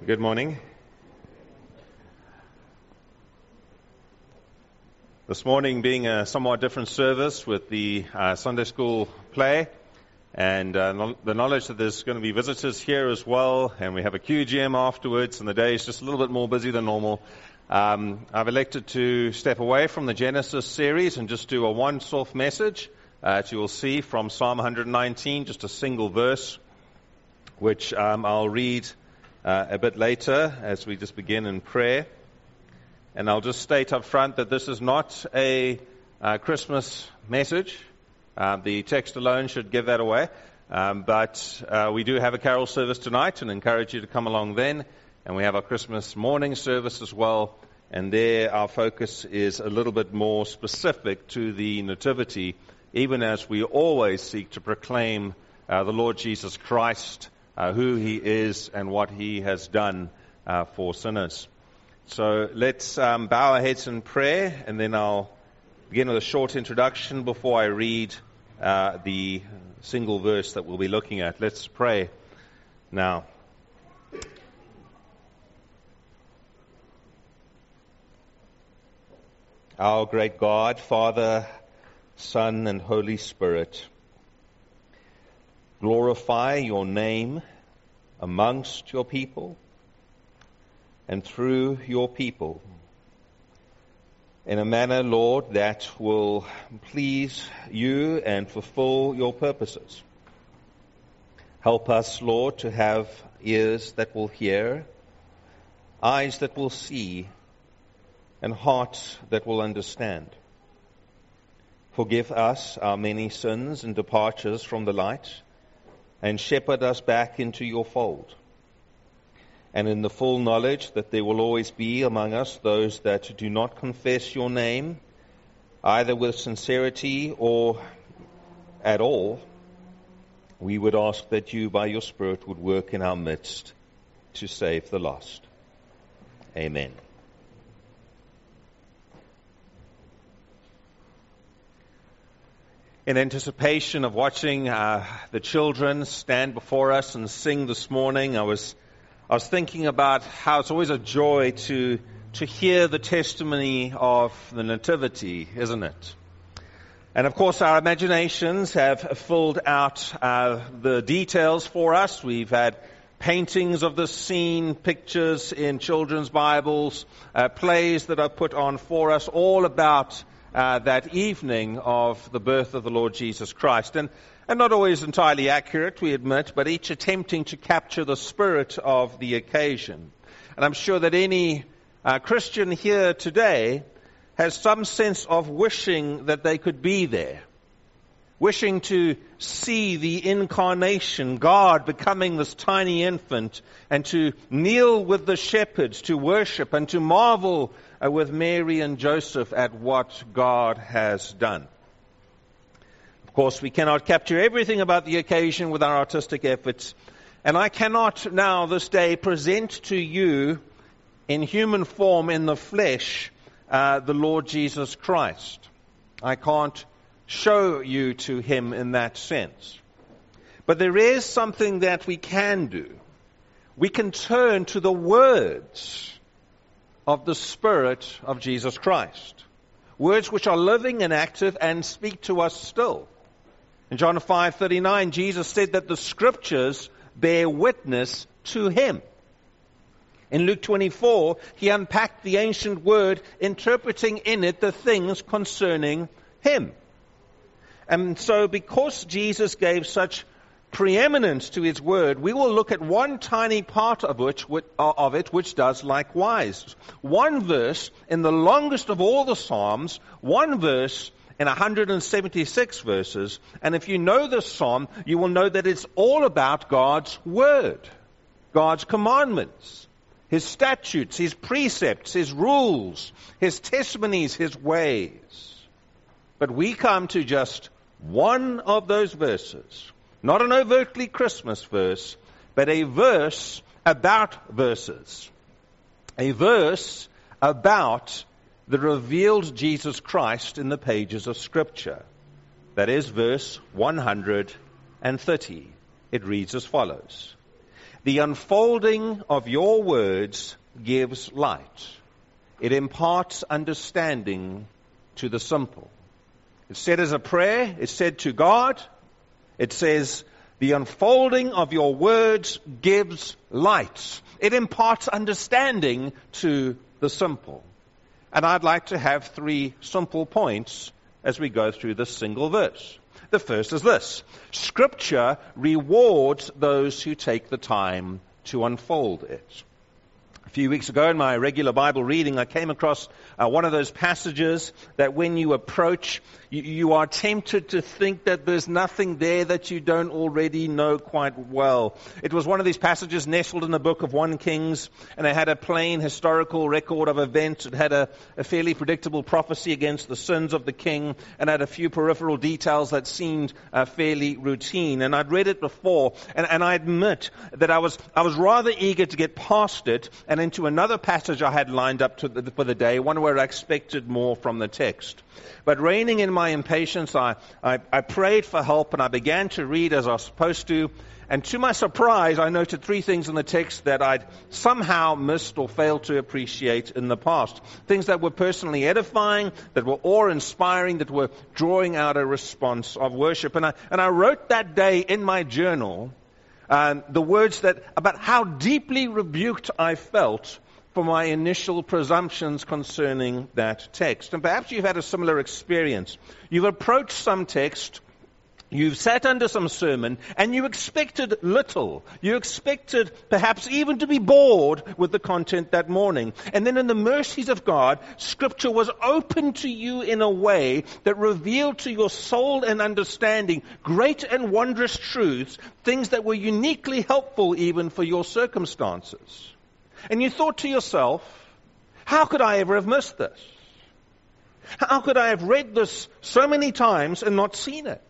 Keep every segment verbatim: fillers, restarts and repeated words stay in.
Good morning. This morning being a somewhat different service with the uh, Sunday school play and uh, no- the knowledge that there's going to be visitors here as well, and we have a Q G M afterwards, and the day is just a little bit more busy than normal. Um, I've elected to step away from the Genesis series and just do a once-off message, uh, as you will see from Psalm one nineteen, just a single verse, which um, I'll read Uh, a bit later as we just begin in prayer. And I'll just state up front that this is not a uh, Christmas message. Uh, the text alone should give that away. Um, but uh, we do have a carol service tonight and encourage you to come along then. And we have our Christmas morning service as well. And there our focus is a little bit more specific to the Nativity, even as we always seek to proclaim uh, the Lord Jesus Christ, Uh, who he is and what he has done uh, for sinners. So let's um, bow our heads in prayer, and then I'll begin with a short introduction before I read uh, the single verse that we'll be looking at. Let's pray now. Our great God, Father, Son, and Holy Spirit, glorify your name amongst your people and through your people in a manner, Lord, that will please you and fulfill your purposes. Help us, Lord, to have ears that will hear, eyes that will see, and hearts that will understand. Forgive us our many sins and departures from the light, and shepherd us back into your fold. And in the full knowledge that there will always be among us those that do not confess your name, either with sincerity or at all, we would ask that you, by your Spirit, would work in our midst to save the lost. Amen. In anticipation of watching uh, the children stand before us and sing this morning, I was I was thinking about how it's always a joy to to hear the testimony of the Nativity, isn't it? And of course, our imaginations have filled out uh, the details for us. We've had paintings of the scene, pictures in children's Bibles, uh, plays that are put on for us, all about Uh, that evening of the birth of the Lord Jesus Christ. And, and not always entirely accurate, we admit, but each attempting to capture the spirit of the occasion. And I'm sure that any uh, Christian here today has some sense of wishing that they could be there. Wishing to see the incarnation, God becoming this tiny infant, and to kneel with the shepherds, to worship and to marvel uh, with Mary and Joseph at what God has done. Of course, we cannot capture everything about the occasion with our artistic efforts, and I cannot now this day present to you in human form, in the flesh, uh, the Lord Jesus Christ. I can't show you to him in that sense. But there is something that we can do. We can turn to the words of the Spirit of Jesus Christ. Words which are living and active and speak to us still. In John five thirty-nine, Jesus said that the Scriptures bear witness to him. In Luke twenty-four, he unpacked the ancient word, interpreting in it the things concerning him. And so because Jesus gave such preeminence to his word, we will look at one tiny part of which of it which does likewise. One verse in the longest of all the Psalms, one verse in one hundred seventy-six verses. And if you know this psalm, you will know that it's all about God's word, God's commandments, his statutes, his precepts, his rules, his testimonies, his ways. But we come to just one of those verses, not an overtly Christmas verse, but a verse about verses. A verse about the revealed Jesus Christ in the pages of Scripture. That is verse one hundred thirty. It reads as follows. The unfolding of your words gives light. It imparts understanding to the simple. It's said as a prayer. It's said to God. It says, the unfolding of your words gives light. It imparts understanding to the simple. And I'd like to have three simple points as we go through this single verse. The first is this: Scripture rewards those who take the time to unfold it. A few weeks ago in my regular Bible reading, I came across uh, one of those passages that when you approach, you, you are tempted to think that there's nothing there that you don't already know quite well. It was one of these passages nestled in the book of First Kings, and it had a plain historical record of events. It had a, a fairly predictable prophecy against the sins of the king, and had a few peripheral details that seemed uh, fairly routine. And I'd read it before, and, and I admit that I was I was rather eager to get past it and into another passage I had lined up to the, for the day, one where I expected more from the text. But reining in my impatience, I, I, I prayed for help, and I began to read as I was supposed to. And to my surprise, I noted three things in the text that I'd somehow missed or failed to appreciate in the past. Things that were personally edifying, that were awe-inspiring, that were drawing out a response of worship. And I, and I wrote that day in my journal Um, the words that about how deeply rebuked I felt for my initial presumptions concerning that text. And perhaps you've had a similar experience. You've approached some text, you've sat under some sermon, and you expected little. You expected perhaps even to be bored with the content that morning. And then in the mercies of God, Scripture was open to you in a way that revealed to your soul and understanding great and wondrous truths, things that were uniquely helpful even for your circumstances. And you thought to yourself, how could I ever have missed this? How could I have read this so many times and not seen it?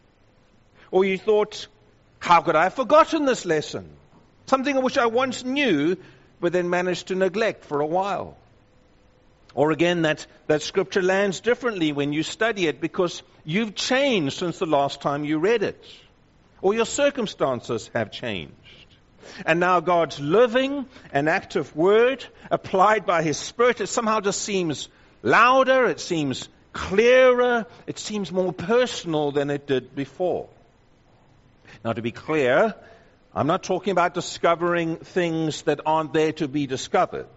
Or you thought, how could I have forgotten this lesson? Something which I once knew, but then managed to neglect for a while. Or again, that, that Scripture lands differently when you study it because you've changed since the last time you read it. Or your circumstances have changed. And now God's living and active word, applied by His Spirit, it somehow just seems louder, it seems clearer, it seems more personal than it did before. Now, to be clear, I'm not talking about discovering things that aren't there to be discovered.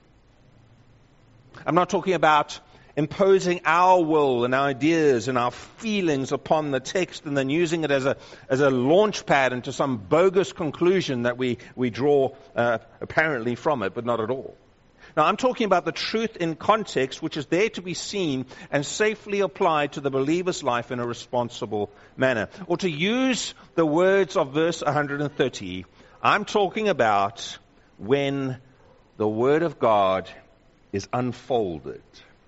I'm not talking about imposing our will and our ideas and our feelings upon the text and then using it as a as a launch pad into some bogus conclusion that we, we draw uh, apparently from it, but not at all. Now, I'm talking about the truth in context, which is there to be seen and safely applied to the believer's life in a responsible manner. Or to use the words of verse one hundred thirty, I'm talking about when the Word of God is unfolded.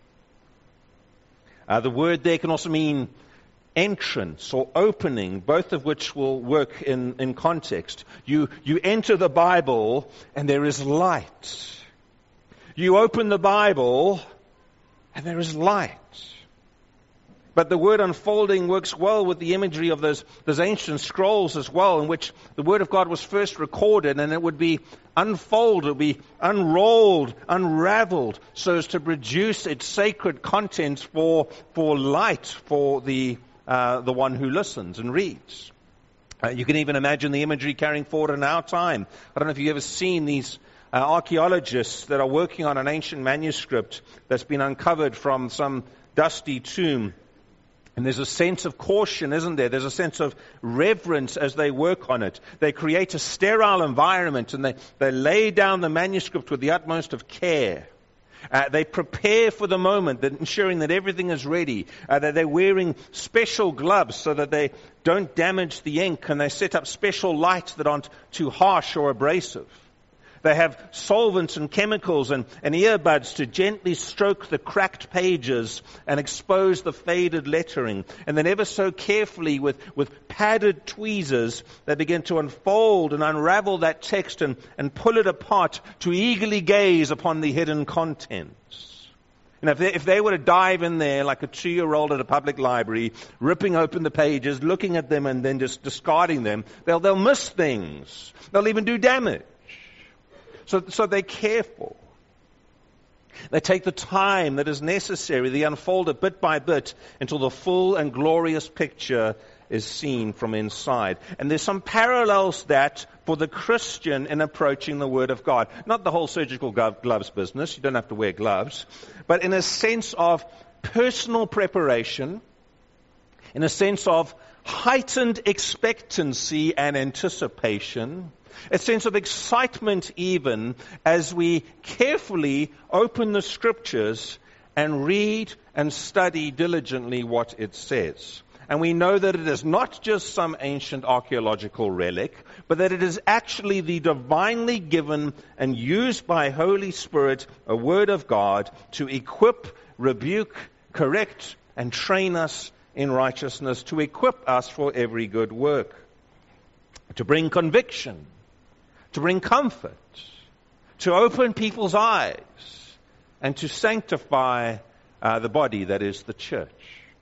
Uh, the word there can also mean entrance or opening, both of which will work in, in context. You, you enter the Bible and there is light. You open the Bible and there is light. But the word unfolding works well with the imagery of those, those ancient scrolls as well, in which the Word of God was first recorded, and it would be unfolded, it would be unrolled, unraveled, so as to produce its sacred contents for for light for the uh, the one who listens and reads. Uh, you can even imagine the imagery carrying forward in our time. I don't know if you've ever seen these uh, archaeologists that are working on an ancient manuscript that's been uncovered from some dusty tomb. And there's a sense of caution, isn't there? There's a sense of reverence as they work on it. They create a sterile environment and they, they lay down the manuscript with the utmost of care. Uh, they prepare for the moment, that ensuring that everything is ready. Uh, that they're wearing special gloves so that they don't damage the ink, and they set up special lights that aren't too harsh or abrasive. They have solvents and chemicals and, and earbuds to gently stroke the cracked pages and expose the faded lettering. And then ever so carefully with, with padded tweezers, they begin to unfold and unravel that text and, and pull it apart to eagerly gaze upon the hidden contents. You know, if they, if they were to dive in there like a two-year-old at a public library, ripping open the pages, looking at them and then just discarding them, they'll, they'll miss things. They'll even do damage. So, so they're careful. They take the time that is necessary. They unfold it bit by bit until the full and glorious picture is seen from inside. And there's some parallels that for the Christian in approaching the Word of God. Not the whole surgical gloves business. You don't have to wear gloves. But in a sense of personal preparation, in a sense of heightened expectancy and anticipation, a sense of excitement even as we carefully open the Scriptures and read and study diligently what it says. And we know that it is not just some ancient archaeological relic, but that it is actually the divinely given and used by Holy Spirit, a Word of God, to equip, rebuke, correct, and train us in righteousness, to equip us for every good work, to bring conviction, to bring comfort, to open people's eyes, and to sanctify uh, the body that is the church.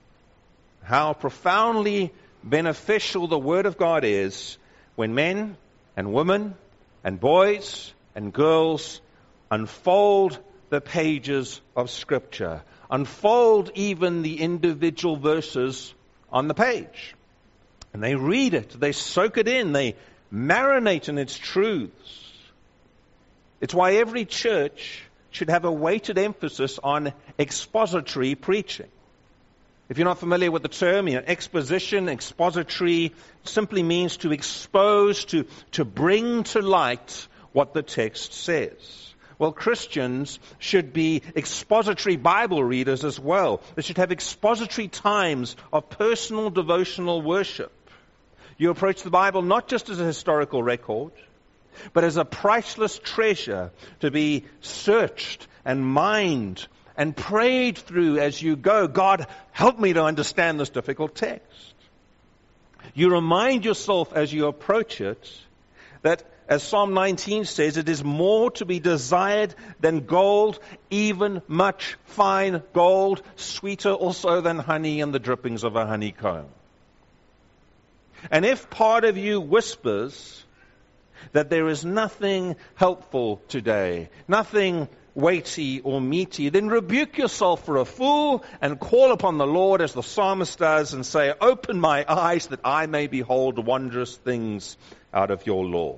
How profoundly beneficial the Word of God is when men and women and boys and girls unfold the pages of Scripture, unfold even the individual verses on the page. And they read it, they soak it in, they marinate in its truths. It's why every church should have a weighted emphasis on expository preaching. If you're not familiar with the term, you know, exposition, expository, simply means to expose, to, to bring to light what the text says. Well, Christians should be expository Bible readers as well. They should have expository times of personal devotional worship. You approach the Bible not just as a historical record, but as a priceless treasure to be searched and mined and prayed through as you go. God, help me to understand this difficult text. You remind yourself as you approach it that, as Psalm nineteen says, it is more to be desired than gold, even much fine gold, sweeter also than honey and the drippings of a honeycomb. And if part of you whispers that there is nothing helpful today, nothing weighty or meaty, then rebuke yourself for a fool and call upon the Lord as the psalmist does and say, open my eyes that I may behold wondrous things out of your law.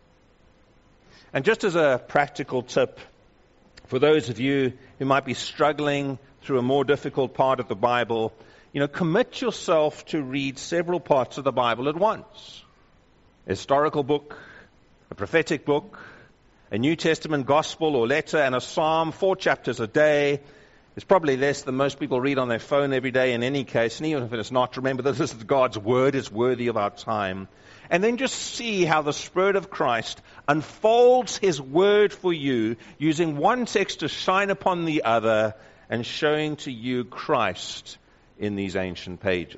And just as a practical tip for those of you who might be struggling through a more difficult part of the Bible, you know, commit yourself to read several parts of the Bible at once. A historical book, a prophetic book, a New Testament gospel or letter, and a psalm, four chapters a day. It's probably less than most people read on their phone every day in any case. And even if it's not, remember that this is God's Word. It's worthy of our time. And then just see how the Spirit of Christ unfolds His Word for you, using one text to shine upon the other and showing to you Christ in these ancient pages.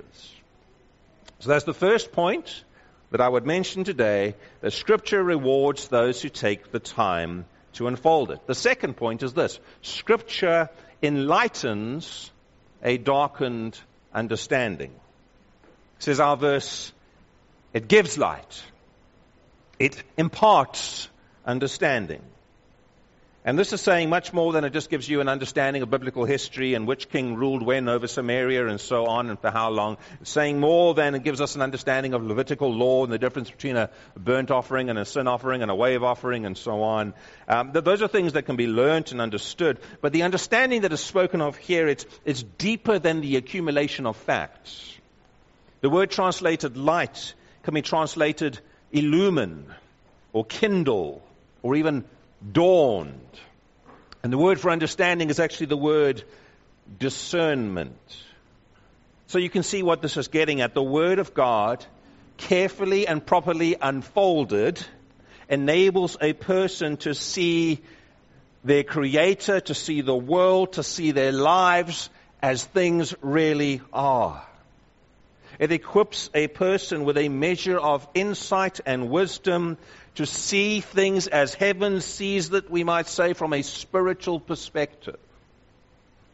So that's the first point that I would mention today, that Scripture rewards those who take the time to unfold it. The second point is this: Scripture enlightens a darkened understanding. Says our verse, it gives light. It imparts understanding. And this is saying much more than it just gives you an understanding of biblical history and which king ruled when over Samaria and so on and for how long. It's saying more than it gives us an understanding of Levitical law and the difference between a burnt offering and a sin offering and a wave offering and so on. Um, those are things that can be learnt and understood. But the understanding that is spoken of here, it's, it's deeper than the accumulation of facts. The word translated light can be translated illumine or kindle or even dawned. And the word for understanding is actually the word discernment. So you can see what this is getting at. The Word of God, carefully and properly unfolded, enables a person to see their Creator, to see the world, to see their lives as things really are. It equips a person with a measure of insight and wisdom to see things as heaven sees that, we might say, from a spiritual perspective.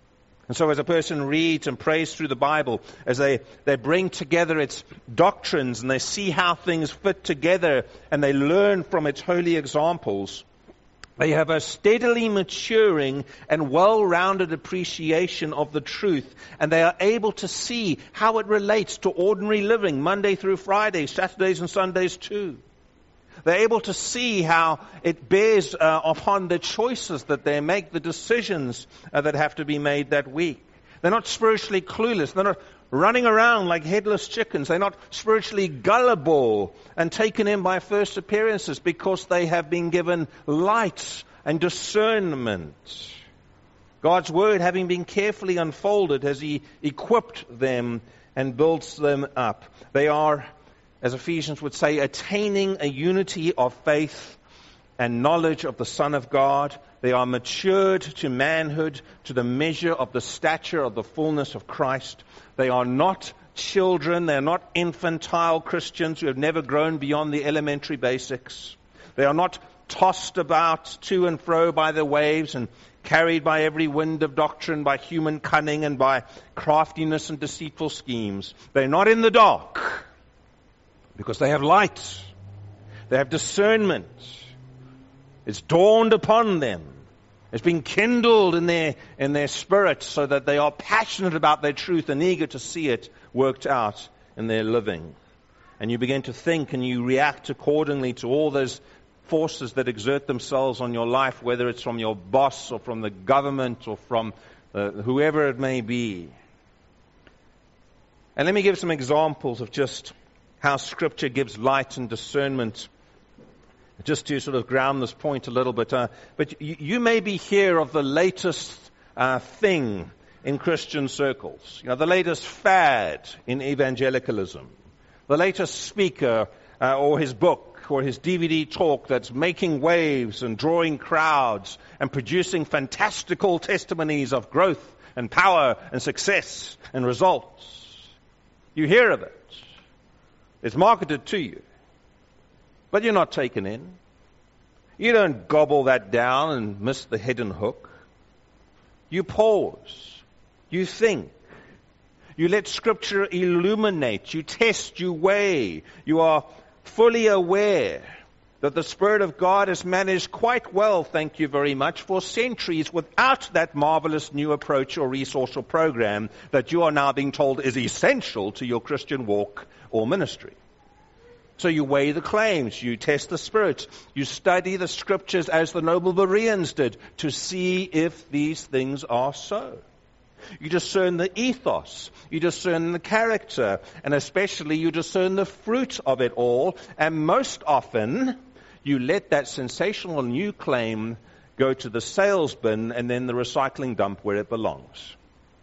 And so as a person reads and prays through the Bible, as they, they bring together its doctrines and they see how things fit together and they learn from its holy examples, they have a steadily maturing and well-rounded appreciation of the truth, and they are able to see how it relates to ordinary living, Monday through Friday, Saturdays and Sundays too. They're able to see how it bears uh, upon the choices that they make, the decisions uh, that have to be made that week. They're not spiritually clueless. They're not running around like headless chickens. They're not spiritually gullible and taken in by first appearances, because they have been given light and discernment. God's word, having been carefully unfolded, has He equipped them and builds them up. They are, as Ephesians would say, attaining a unity of faith and knowledge of the Son of God. They are matured to manhood, to the measure of the stature of the fullness of Christ. They are not children. They are not infantile Christians who have never grown beyond the elementary basics. They are not tossed about to and fro by the waves and carried by every wind of doctrine, by human cunning and by craftiness and deceitful schemes. They're not in the dark, because they have light. They have discernment. It's dawned upon them. It's been kindled in their in their spirits, so that they are passionate about their truth and eager to see it worked out in their living. And you begin to think and you react accordingly to all those forces that exert themselves on your life, whether it's from your boss or from the government or from uh, whoever it may be. And let me give some examples of just how Scripture gives light and discernment, just to sort of ground this point a little bit. Uh, but you, you may hear of the latest uh, thing in Christian circles, you know, the latest fad in evangelicalism, the latest speaker uh, or his book or his D V D talk that's making waves and drawing crowds and producing fantastical testimonies of growth and power and success and results. You hear of it. It's marketed to you. But you're not taken in. You don't gobble that down and miss the hidden hook. You pause. You think. You let Scripture illuminate. You test. You weigh. You are fully aware that the Spirit of God has managed quite well, thank you very much, for centuries without that marvelous new approach or resource or program that you are now being told is essential to your Christian walk or ministry. So you weigh the claims, you test the Spirit, you study the Scriptures as the noble Bereans did to see if these things are so. You discern the ethos, you discern the character, and especially you discern the fruit of it all, and most often you let that sensational new claim go to the sales bin and then the recycling dump where it belongs.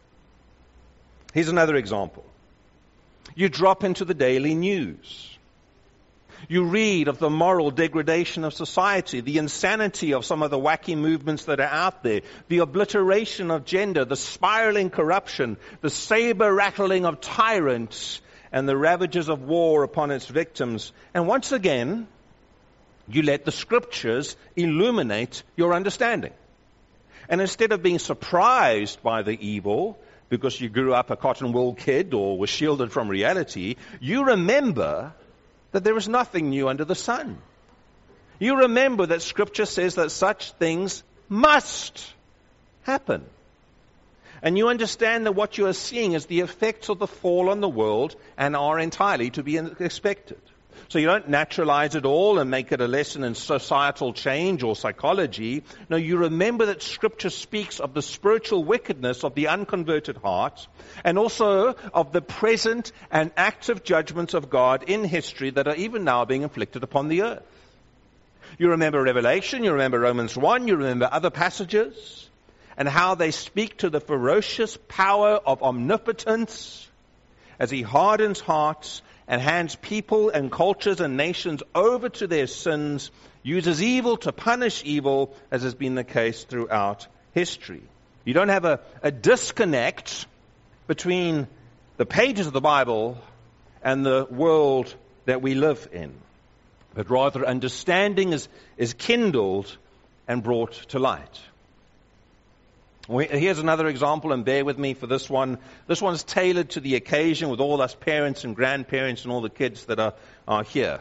Here's another example. You drop into the daily news. You read of the moral degradation of society, the insanity of some of the wacky movements that are out there, the obliteration of gender, the spiraling corruption, the saber-rattling of tyrants, and the ravages of war upon its victims. And once again, you let the Scriptures illuminate your understanding. And instead of being surprised by the evil, because you grew up a cotton wool kid or were shielded from reality, you remember that there is nothing new under the sun. You remember that Scripture says that such things must happen. And you understand that what you are seeing is the effects of the fall on the world and are entirely to be expected. So you don't naturalize it all and make it a lesson in societal change or psychology. No, you remember that Scripture speaks of the spiritual wickedness of the unconverted heart and also of the present and active judgments of God in history that are even now being inflicted upon the earth. You remember Revelation, you remember Romans one, you remember other passages and how they speak to the ferocious power of omnipotence as He hardens hearts and hands people and cultures and nations over to their sins, uses evil to punish evil, as has been the case throughout history. You don't have a, a disconnect between the pages of the Bible and the world that we live in, but rather understanding is, is kindled and brought to light. We, here's another example, and bear with me for this one. This one's tailored to the occasion with all us parents and grandparents and all the kids that are, are here.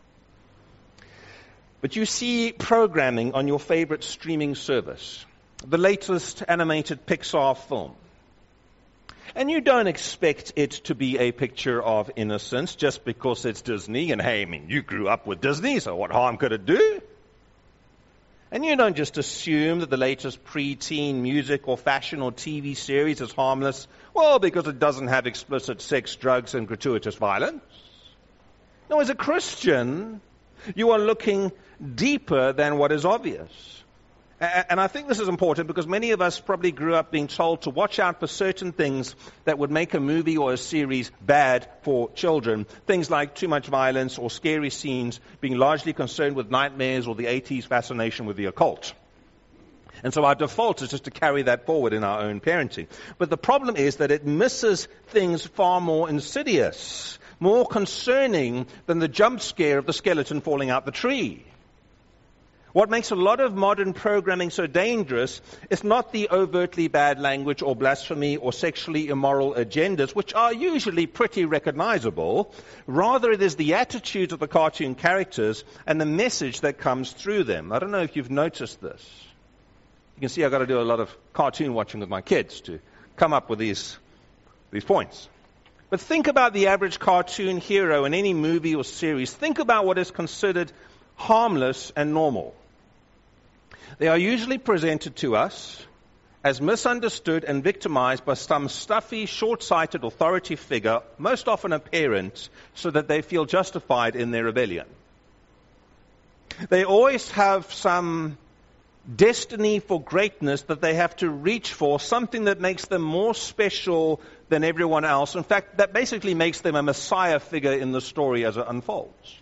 But you see programming on your favorite streaming service, the latest animated Pixar film. And you don't expect it to be a picture of innocence just because it's Disney. And hey, I mean, you grew up with Disney, so what harm could it do? And you don't just assume that the latest pre-teen music or fashion or T V series is harmless, well, because it doesn't have explicit sex, drugs, and gratuitous violence. No, as a Christian, you are looking deeper than what is obvious. And I think this is important because many of us probably grew up being told to watch out for certain things that would make a movie or a series bad for children. Things like too much violence or scary scenes, being largely concerned with nightmares or the eighties fascination with the occult. And so our default is just to carry that forward in our own parenting. But the problem is that it misses things far more insidious, more concerning than the jump scare of the skeleton falling out the tree. What makes a lot of modern programming so dangerous is not the overtly bad language or blasphemy or sexually immoral agendas, which are usually pretty recognizable. Rather, it is the attitudes of the cartoon characters and the message that comes through them. I don't know if you've noticed this. You can see I've got to do a lot of cartoon watching with my kids to come up with these, these points. But think about the average cartoon hero in any movie or series. Think about what is considered harmless and normal. They are usually presented to us as misunderstood and victimized by some stuffy, short-sighted authority figure, most often a parent, so that they feel justified in their rebellion. They always have some destiny for greatness that they have to reach for, something that makes them more special than everyone else. In fact, that basically makes them a messiah figure in the story as it unfolds.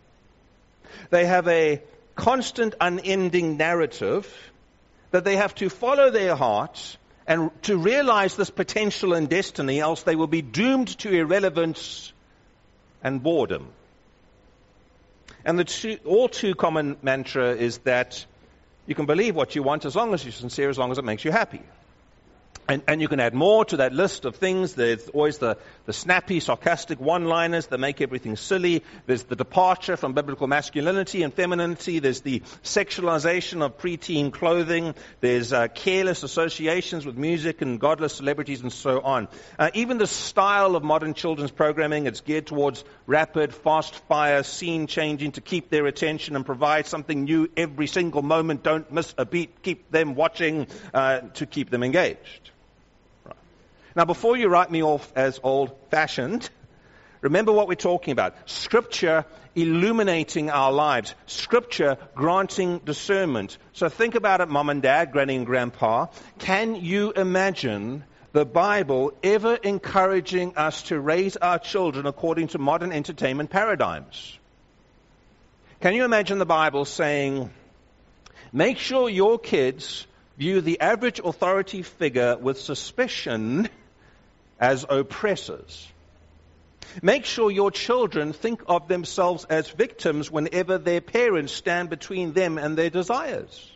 They have a constant, unending narrative that they have to follow their hearts and to realize this potential and destiny, else they will be doomed to irrelevance and boredom. And the two, all too common mantra is that you can believe what you want as long as you're sincere, as long as it makes you happy. And, and you can add more to that list of things. There's always the, the snappy, sarcastic one-liners that make everything silly. There's the departure from biblical masculinity and femininity. There's the sexualization of preteen clothing. There's uh, careless associations with music and godless celebrities and so on. Uh, even the style of modern children's programming, it's geared towards rapid, fast-fire scene changing to keep their attention and provide something new every single moment. Don't miss a beat. Keep them watching uh, to keep them engaged. Now, before you write me off as old-fashioned, remember what we're talking about. Scripture illuminating our lives. Scripture granting discernment. So think about it, Mom and Dad, Granny and Grandpa. Can you imagine the Bible ever encouraging us to raise our children according to modern entertainment paradigms? Can you imagine the Bible saying, make sure your kids view the average authority figure with suspicion as oppressors? Make sure your children think of themselves as victims whenever their parents stand between them and their desires.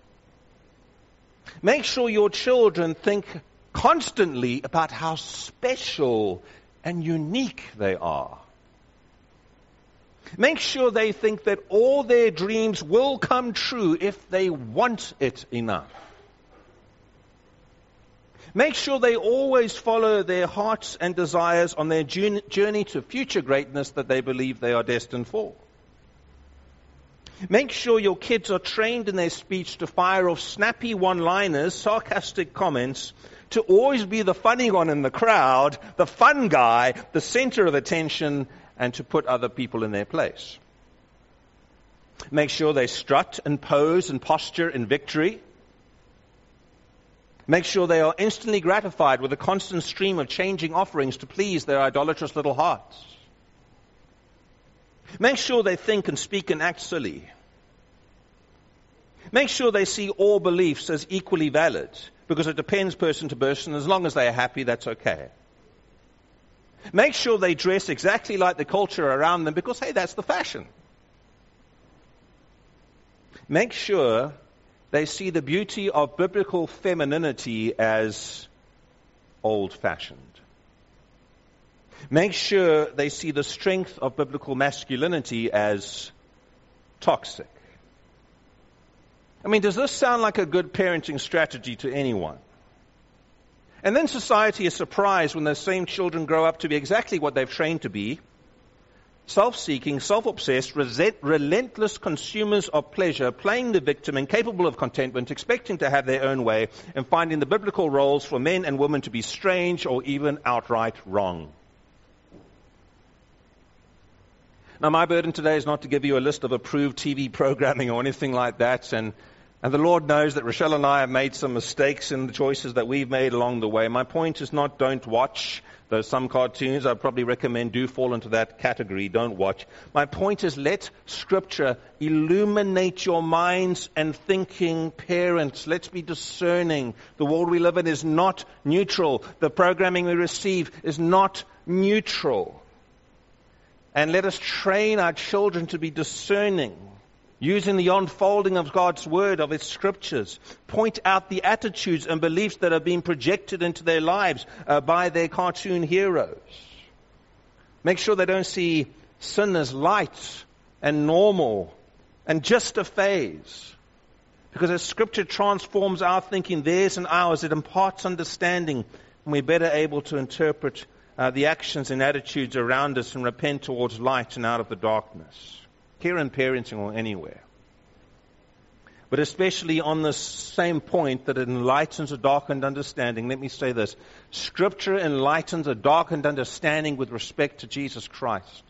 Make sure your children think constantly about how special and unique they are. Make sure they think that all their dreams will come true if they want it enough. Make sure they always follow their hearts and desires on their journey to future greatness that they believe they are destined for. Make sure your kids are trained in their speech to fire off snappy one-liners, sarcastic comments, to always be the funny one in the crowd, the fun guy, the center of attention, and to put other people in their place. Make sure they strut and pose and posture in victory. Make sure they are instantly gratified with a constant stream of changing offerings to please their idolatrous little hearts. Make sure they think and speak and act silly. Make sure they see all beliefs as equally valid, because it depends person to person. As long as they are happy, that's okay. Make sure they dress exactly like the culture around them, because, hey, that's the fashion. Make sure they see the beauty of biblical femininity as old-fashioned. Make sure they see the strength of biblical masculinity as toxic. I mean, does this sound like a good parenting strategy to anyone? And then society is surprised when those same children grow up to be exactly what they've trained to be: self-seeking, self-obsessed, resent, relentless consumers of pleasure, playing the victim, incapable of contentment, expecting to have their own way, and finding the biblical roles for men and women to be strange or even outright wrong. Now, my burden today is not to give you a list of approved T V programming or anything like that, and And the Lord knows that Rochelle and I have made some mistakes in the choices that we've made along the way. My point is not don't watch, though some cartoons I'd probably recommend do fall into that category, don't watch. My point is let Scripture illuminate your minds and thinking. Parents, let's be discerning. The world we live in is not neutral. The programming we receive is not neutral. And let us train our children to be discerning, using the unfolding of God's Word, of its Scriptures. Point out the attitudes and beliefs that are being projected into their lives uh, by their cartoon heroes. Make sure they don't see sin as light and normal and just a phase. Because as Scripture transforms our thinking, theirs and ours, it imparts understanding, and we're better able to interpret uh, the actions and attitudes around us and repent towards light and out of the darkness. Here in parenting or anywhere. But especially on this same point that it enlightens a darkened understanding, let me say this: Scripture enlightens a darkened understanding with respect to Jesus Christ.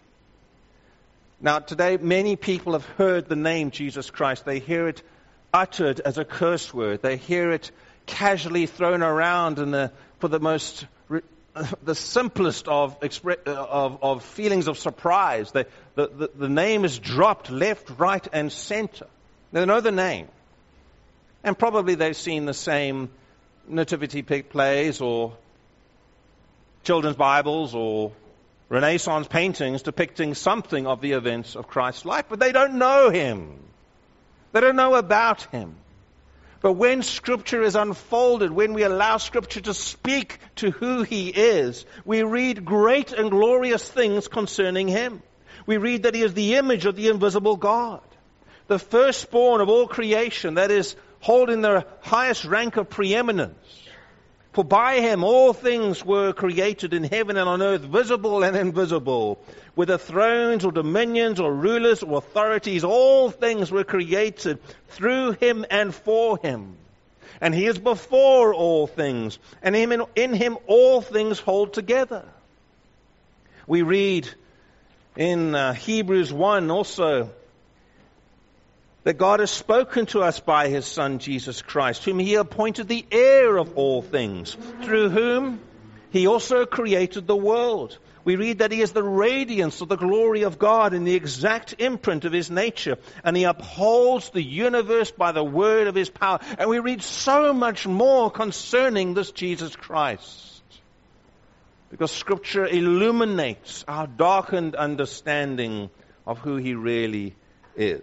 Now today many people have heard the name Jesus Christ. They hear it uttered as a curse word. They hear it casually thrown around in the, for the most the simplest of, expre- of of feelings of surprise. They, the, the, the name is dropped left, right, and center. They know the name. And probably they've seen the same nativity plays or children's Bibles or Renaissance paintings depicting something of the events of Christ's life, but they don't know Him. They don't know about Him. But when Scripture is unfolded, when we allow Scripture to speak to who He is, we read great and glorious things concerning Him. We read that He is the image of the invisible God, the firstborn of all creation, that is, holding the highest rank of preeminence. For by Him all things were created in heaven and on earth, visible and invisible. Whether thrones or dominions or rulers or authorities, all things were created through Him and for Him. And He is before all things, and in, in Him all things hold together. We read in uh, Hebrews one also that God has spoken to us by His Son, Jesus Christ, whom He appointed the heir of all things, through whom He also created the world. We read that He is the radiance of the glory of God and the exact imprint of His nature, and He upholds the universe by the word of His power. And we read so much more concerning this Jesus Christ, because Scripture illuminates our darkened understanding of who He really is.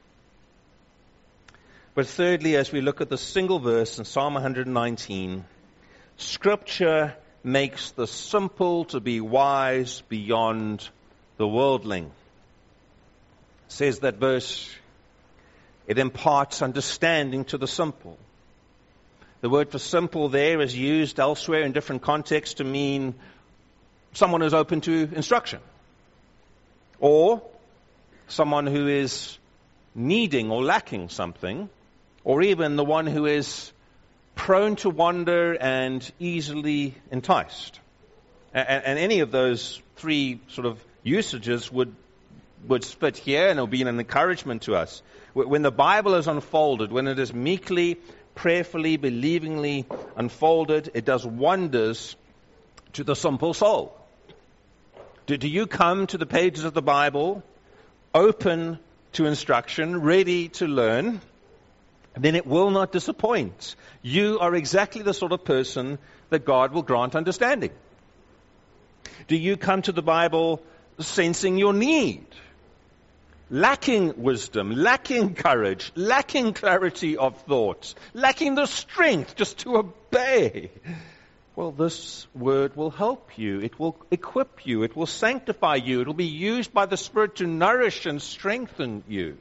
But thirdly, as we look at the single verse in Psalm one nineteen, Scripture makes the simple to be wise beyond the worldling. Says that verse, it imparts understanding to the simple. The word for simple there is used elsewhere in different contexts to mean someone who's open to instruction, or someone who is needing or lacking something, or even the one who is prone to wander and easily enticed. And, and any of those three sort of usages would would fit here, and it will be an encouragement to us. When the Bible is unfolded, when it is meekly, prayerfully, believingly unfolded, it does wonders to the simple soul. Do, do you come to the pages of the Bible open to instruction, ready to learn? Then it will not disappoint. You are exactly the sort of person that God will grant understanding. Do you come to the Bible sensing your need? lacking wisdom, lacking courage, lacking clarity of thought, lacking the strength just to obey, well, this word will help you. It will equip you. It will sanctify you. It will be used by the Spirit to nourish and strengthen you.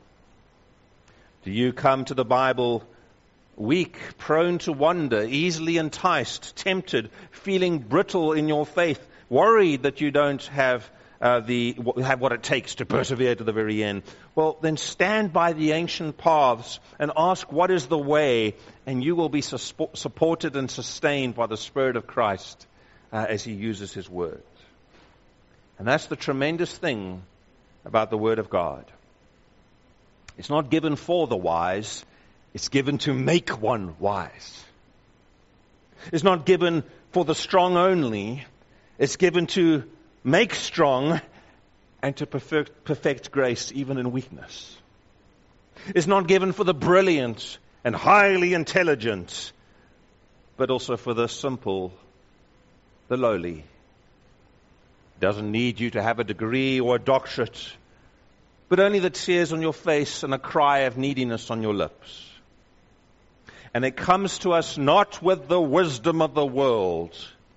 Do you come to the Bible weak, prone to wander, easily enticed, tempted, feeling brittle in your faith, worried that you don't have uh, the have what it takes to persevere to the very end? Well, then stand by the ancient paths and ask, what is the way? And you will be su- supported and sustained by the Spirit of Christ uh, as He uses His Word. And that's the tremendous thing about the Word of God. It's not given for the wise. It's given to make one wise. It's not given for the strong only. It's given to make strong and to perfect, perfect grace even in weakness. It's not given for the brilliant and highly intelligent, but also for the simple, the lowly. It doesn't need you to have a degree or a doctorate, but only the tears on your face and a cry of neediness on your lips. And it comes to us not with the wisdom of the world,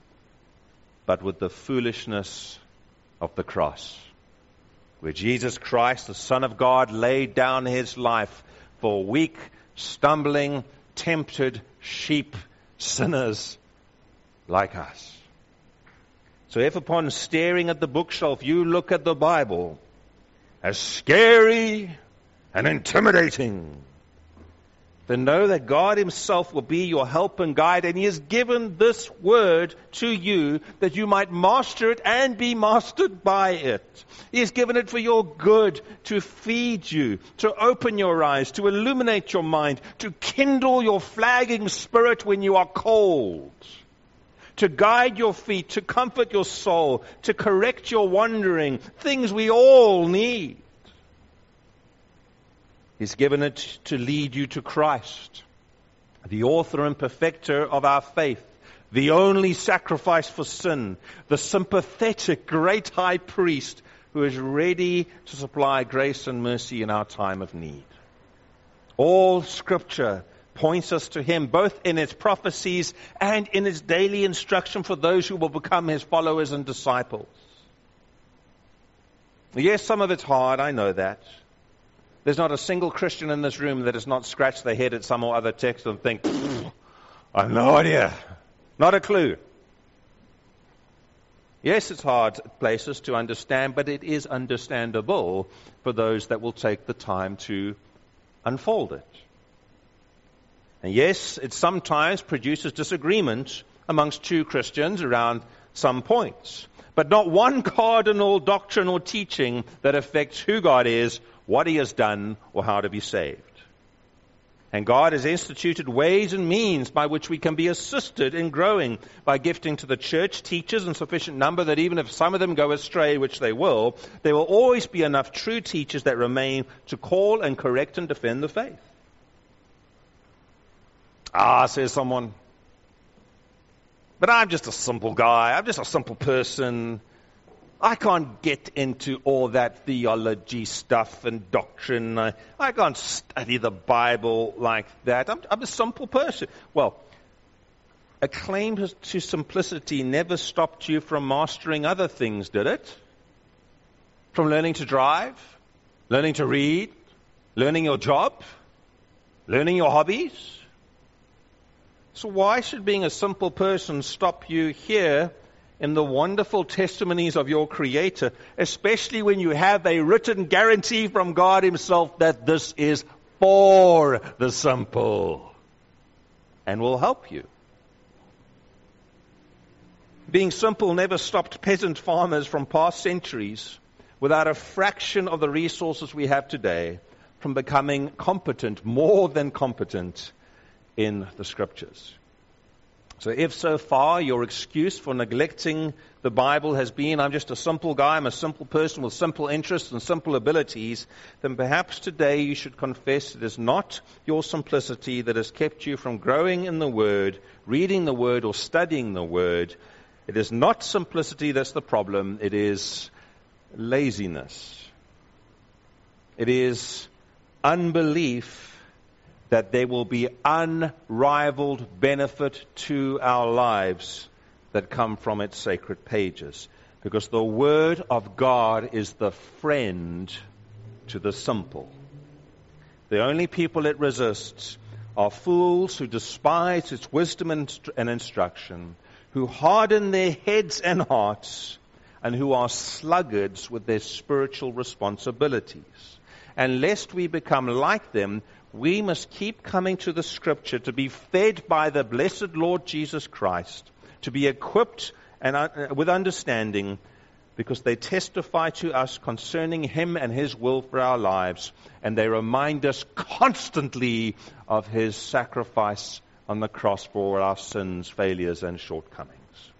but with the foolishness of the cross, where Jesus Christ, the Son of God, laid down His life for weak, stumbling, tempted sheep, sinners like us. So if upon staring at the bookshelf you look at the Bible as scary and intimidating, then know that God Himself will be your help and guide, and He has given this word to you that you might master it and be mastered by it. He has given it for your good, to feed you, to open your eyes, to illuminate your mind, to kindle your flagging spirit when you are cold, to guide your feet, to comfort your soul, to correct your wandering, things we all need. He's given it to lead you to Christ, the author and perfecter of our faith, the only sacrifice for sin, the sympathetic great high priest who is ready to supply grace and mercy in our time of need. All Scripture points us to Him, both in its prophecies and in its daily instruction for those who will become His followers and disciples. Yes, some of it's hard, I know that. There's not a single Christian in this room that has not scratched their head at some or other text and think, I have no idea. Not a clue. Yes, it's hard at places to understand, but it is understandable for those that will take the time to unfold it. And yes, it sometimes produces disagreement amongst two Christians around some points, but not one cardinal doctrine or teaching that affects who God is, what He has done, or how to be saved. And God has instituted ways and means by which we can be assisted in growing by gifting to the church teachers in sufficient number that even if some of them go astray, which they will, there will always be enough true teachers that remain to call and correct and defend the faith. Ah, says someone, but I'm just a simple guy. I'm just a simple person. I can't get into all that theology stuff and doctrine. I, I can't study the Bible like that. I'm, I'm a simple person. Well, a claim to simplicity never stopped you from mastering other things, did it? From learning to drive, learning to read, learning your job, learning your hobbies. So why should being a simple person stop you here in the wonderful testimonies of your Creator, especially when you have a written guarantee from God Himself that this is for the simple and will help you? Being simple never stopped peasant farmers from past centuries, without a fraction of the resources we have today, from becoming competent, more than competent, in the Scriptures. So if so far your excuse for neglecting the Bible has been, I'm just a simple guy, I'm a simple person with simple interests and simple abilities, then perhaps today you should confess it is not your simplicity that has kept you from growing in the Word, reading the Word, or studying the Word. It is not simplicity that's the problem, it is laziness. It is unbelief that there will be unrivaled benefit to our lives that come from its sacred pages. Because the Word of God is the friend to the simple. The only people it resists are fools who despise its wisdom and, and instruction, who harden their heads and hearts, and who are sluggards with their spiritual responsibilities. And lest we become like them, we must keep coming to the Scripture to be fed by the blessed Lord Jesus Christ, to be equipped and uh, with understanding, because they testify to us concerning Him and His will for our lives, and they remind us constantly of His sacrifice on the cross for our sins, failures, and shortcomings.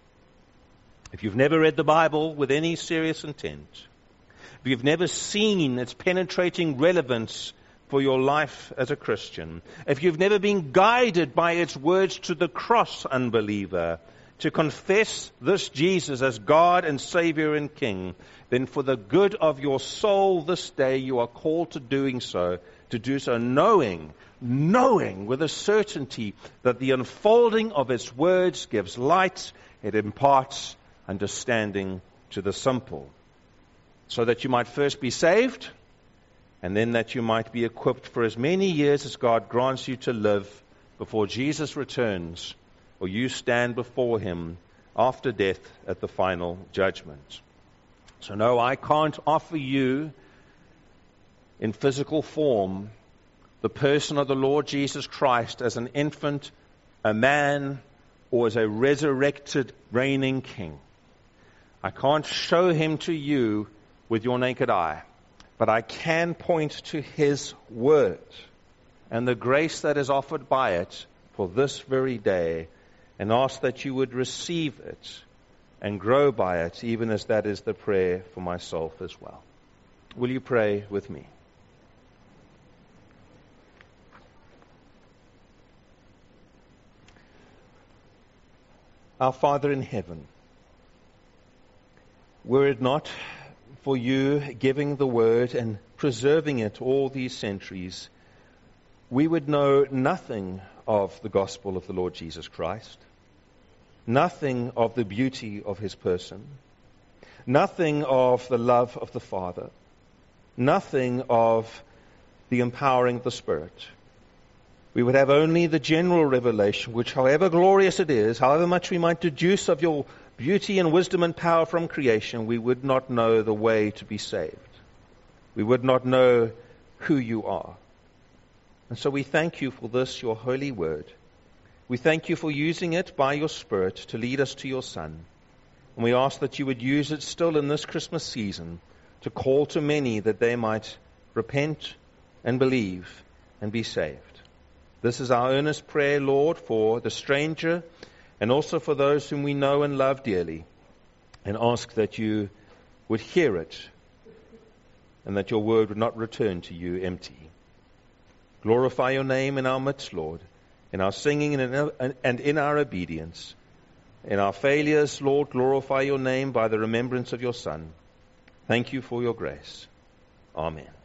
If you've never read the Bible with any serious intent, if you've never seen its penetrating relevance for your life as a Christian, if you've never been guided by its words to the cross, unbeliever, to confess this Jesus as God and Savior and King, then for the good of your soul this day you are called to doing so, to do so knowing, knowing with a certainty that the unfolding of its words gives light, it imparts understanding to the simple, so that you might first be saved, and then that you might be equipped for as many years as God grants you to live before Jesus returns, or you stand before Him after death at the final judgment. So no, I can't offer you in physical form the person of the Lord Jesus Christ as an infant, a man, or as a resurrected reigning King. I can't show Him to you with your naked eye, but I can point to His Word and the grace that is offered by it for this very day, and ask that you would receive it and grow by it, even as that is the prayer for myself as well. Will you pray with me? Our Father in heaven, were it not for you giving the word and preserving it all these centuries, we would know nothing of the gospel of the Lord Jesus Christ, nothing of the beauty of His person, nothing of the love of the Father, nothing of the empowering of the Spirit. We would have only the general revelation, which, however glorious it is, however much we might deduce of your beauty and wisdom and power from creation, we would not know the way to be saved. We would not know who you are. And so we thank you for this, your holy word. We thank you for using it by your Spirit to lead us to your Son. And we ask that you would use it still in this Christmas season to call to many that they might repent and believe and be saved. This is our earnest prayer, Lord, for the stranger and also for those whom we know and love dearly, and ask that you would hear it and that your word would not return to you empty. Glorify your name in our midst, Lord, in our singing and in our obedience. In our failures, Lord, glorify your name by the remembrance of your Son. Thank you for your grace. Amen.